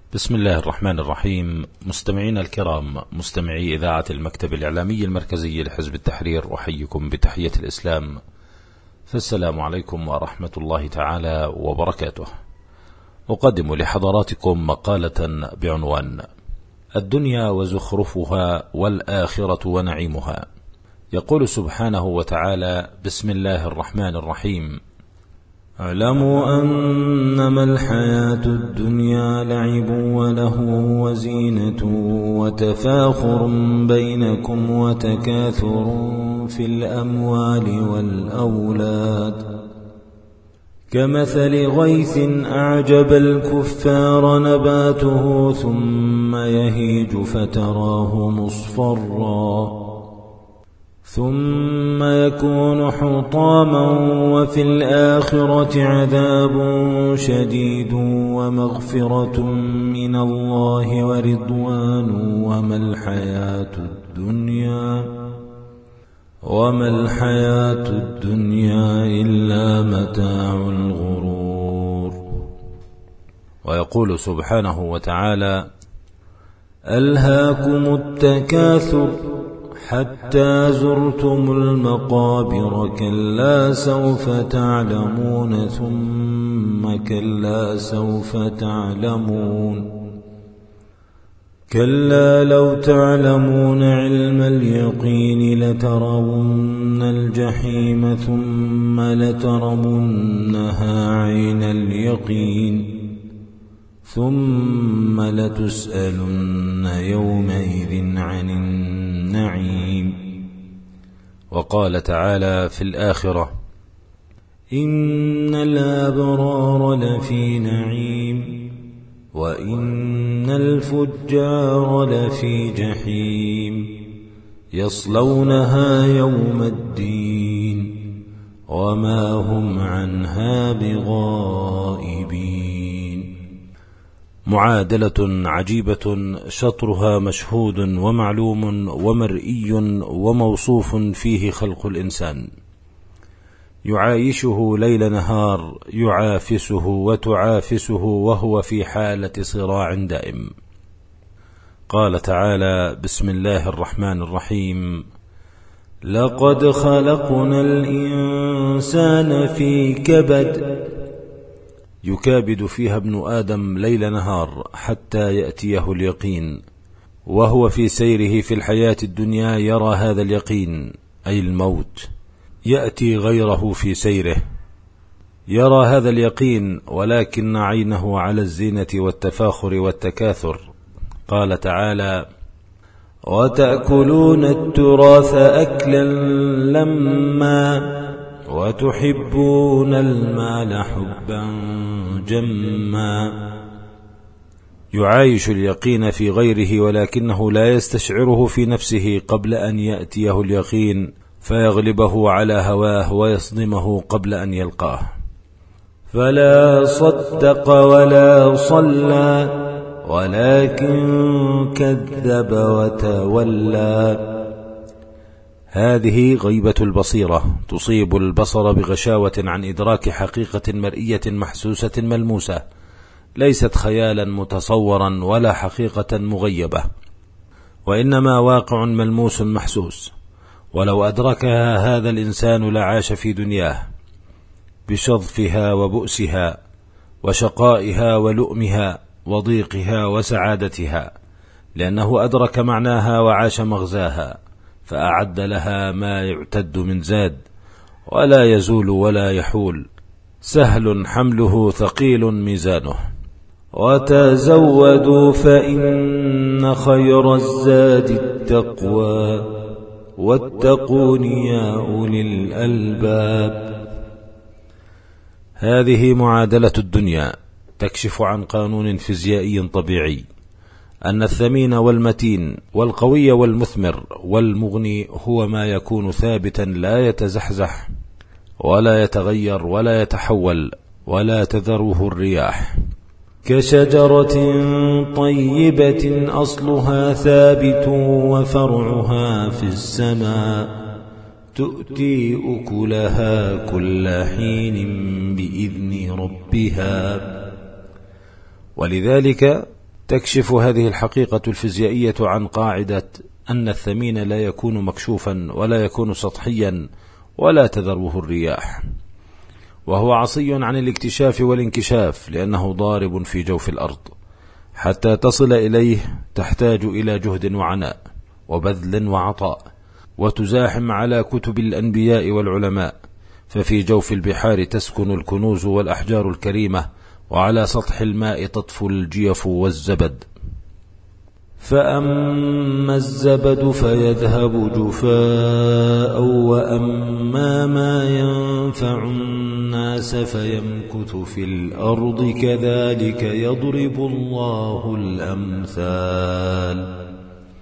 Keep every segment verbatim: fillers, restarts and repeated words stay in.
بسم الله الرحمن الرحيم. مستمعينا الكرام، مستمعي إذاعة المكتب الإعلامي المركزي لحزب التحرير، أحييكم بتحية الإسلام، فالسلام عليكم ورحمة الله تعالى وبركاته. أقدم لحضراتكم مقالة بعنوان الدنيا وزخرفها والآخرة ونعيمها. يقول سبحانه وتعالى: بسم الله الرحمن الرحيم: اعلموا أنما الحياة الدنيا لعب ولهو وزينة وتفاخر بينكم وتكاثر في الأموال والأولاد، كمثل غيث أعجب الكفار نباته ثم يهيج فتراه مصفرا ثم يكون حطاما وفي الآخرة عذاب شديد ومغفرة من الله ورضوان وما الحياة الدنيا وما الحياة الدنيا إلا متاع الغرور. ويقول سبحانه وتعالى: ألهاكم التكاثر حتى زرتم المقابر، كلا سوف تعلمون ثم كلا سوف تعلمون، كلا لو تعلمون علم اليقين لترون الجحيم ثم لترونها عين اليقين ثم لتسألن يومئذ عن النعيم. وقال تعالى في الآخرة: إن الأبرار لفي نعيم وإن الفجار لفي جحيم يصلونها يوم الدين وما هم عنها بغائبين. معادلة عجيبة شطرها مشهود ومعلوم ومرئي وموصوف فيه خلق الإنسان، يعايشه ليل نهار، يعافسه وتعافسه وهو في حالة صراع دائم. قال تعالى: بسم الله الرحمن الرحيم: لقد خلقنا الإنسان في كبد. يكابد فيها ابن آدم ليل نهار حتى يأتيه اليقين، وهو في سيره في الحياة الدنيا يرى هذا اليقين أي الموت، يأتي غيره في سيره يرى هذا اليقين، ولكن عينه على الزينة والتفاخر والتكاثر. قال تعالى: وتأكلون التراث أكلا لما وتحبون المال حبا جما. يعايش اليقين في غيره ولكنه لا يستشعره في نفسه قبل أن يأتيه اليقين فيغلبه على هواه ويصدمه قبل أن يلقاه. فلا صدق ولا صلى ولكن كذب وتولى. هذه غيبة البصيرة تصيب البصر بغشاوة عن إدراك حقيقة مرئية محسوسة ملموسة، ليست خيالا متصورا ولا حقيقة مغيبة، وإنما واقع ملموس محسوس. ولو أدركها هذا الإنسان لعاش في دنياه بشظفها وبؤسها وشقائها ولؤمها وضيقها وسعادتها، لأنه أدرك معناها وعاش مغزاها، فأعد لها ما يعتد من زاد ولا يزول ولا يحول، سهل حمله ثقيل ميزانه. وتزودوا فإن خير الزاد التقوى واتقون يا أولي الألباب. هذه معادلة الدنيا تكشف عن قانون فيزيائي طبيعي، أن الثمين والمتين والقوي والمثمر والمغني هو ما يكون ثابتا لا يتزحزح ولا يتغير ولا يتحول ولا تذره الرياح، كشجرة طيبة أصلها ثابت وفرعها في السماء تؤتي أكلها كل حين بإذن ربها. ولذلك تكشف هذه الحقيقة الفيزيائية عن قاعدة أن الثمين لا يكون مكشوفا ولا يكون سطحيا ولا تذروه الرياح، وهو عصي عن الاكتشاف والانكشاف، لأنه ضارب في جوف الأرض. حتى تصل إليه تحتاج إلى جهد وعناء وبذل وعطاء، وتزاحم على كتب الأنبياء والعلماء، ففي جوف البحار تسكن الكنوز والأحجار الكريمة، وعلى سطح الماء تطفو الجيف والزبد. فأما الزبد فيذهب جفاء، وأما ما ينفع الناس فيمكث في الأرض، كذلك يضرب الله الأمثال.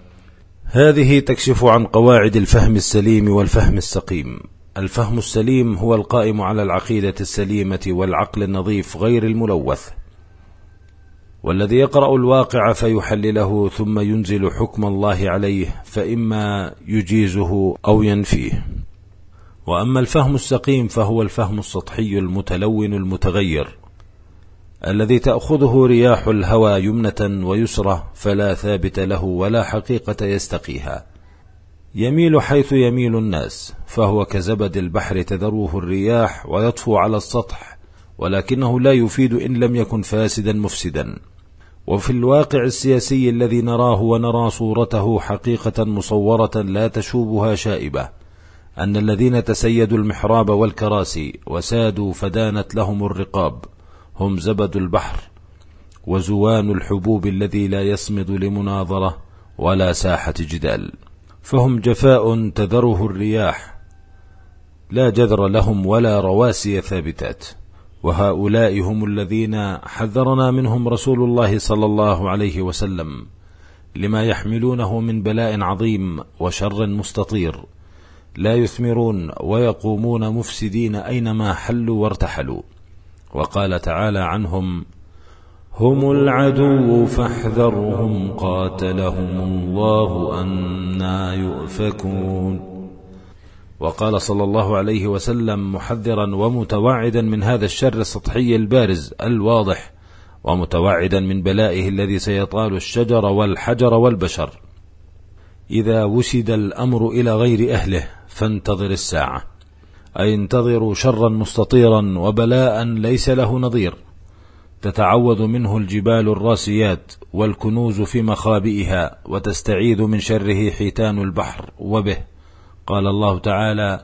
هذه تكشف عن قواعد الفهم السليم والفهم السقيم. الفهم السليم هو القائم على العقيدة السليمة والعقل النظيف غير الملوث، والذي يقرأ الواقع فيحلله ثم ينزل حكم الله عليه، فإما يجيزه أو ينفيه. وأما الفهم السقيم فهو الفهم السطحي المتلون المتغير، الذي تأخذه رياح الهوى يمنة ويسرة، فلا ثابت له ولا حقيقة يستقيها، يميل حيث يميل الناس، فهو كزبد البحر تذروه الرياح ويطفو على السطح، ولكنه لا يفيد إن لم يكن فاسدا مفسدا. وفي الواقع السياسي الذي نراه ونرى صورته حقيقة مصورة لا تشوبها شائبة، أن الذين تسيدوا المحراب والكراسي وسادوا فدانت لهم الرقاب هم زبد البحر وزوان الحبوب الذي لا يصمد لمناظرة ولا ساحة جدال، فهم جفاء تذره الرياح، لا جذر لهم ولا رواسي ثابتات. وهؤلاء هم الذين حذرنا منهم رسول الله صلى الله عليه وسلم، لما يحملونه من بلاء عظيم وشر مستطير، لا يثمرون ويقومون مفسدين أينما حلوا وارتحلوا. وقال تعالى عنهم: هم العدو فاحذرهم قاتلهم الله أنى يؤفكون. وقال صلى الله عليه وسلم محذرا ومتوعدا من هذا الشر السطحي البارز الواضح، ومتوعدا من بلائه الذي سيطال الشجر والحجر والبشر: إذا وسد الأمر إلى غير أهله فانتظر الساعة، أي انتظروا شرا مستطيرا وبلاء ليس له نظير، تتعوذ منه الجبال الراسيات والكنوز في مخابئها، وتستعيذ من شره حيتان البحر وبه. قال الله تعالى: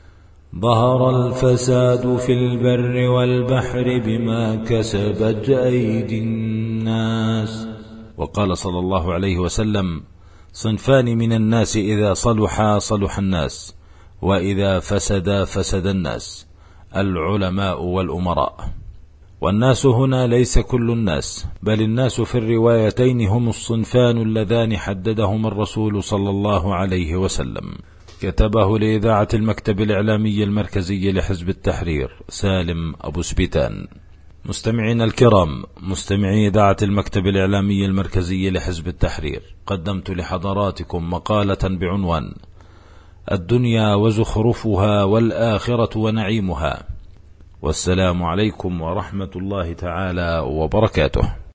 ظهر الفساد في البر والبحر بما كسبت أيدي الناس. وقال صلى الله عليه وسلم: صنفان من الناس إذا صلحا صلح الناس، وإذا فسدا فسد الناس: العلماء والأمراء. والناس هنا ليس كل الناس، بل الناس في الروايتين هم الصنفان اللذان حددهما الرسول صلى الله عليه وسلم. كتبه لإذاعة المكتب الإعلامي المركزي لحزب التحرير سالم أبو سبيتان. مستمعين الكرام، مستمعي إذاعة المكتب الإعلامي المركزي لحزب التحرير، قدمت لحضراتكم مقالة بعنوان: الدنيا وزخرفها والآخرة ونعيمها. والسلام عليكم ورحمة الله تعالى وبركاته.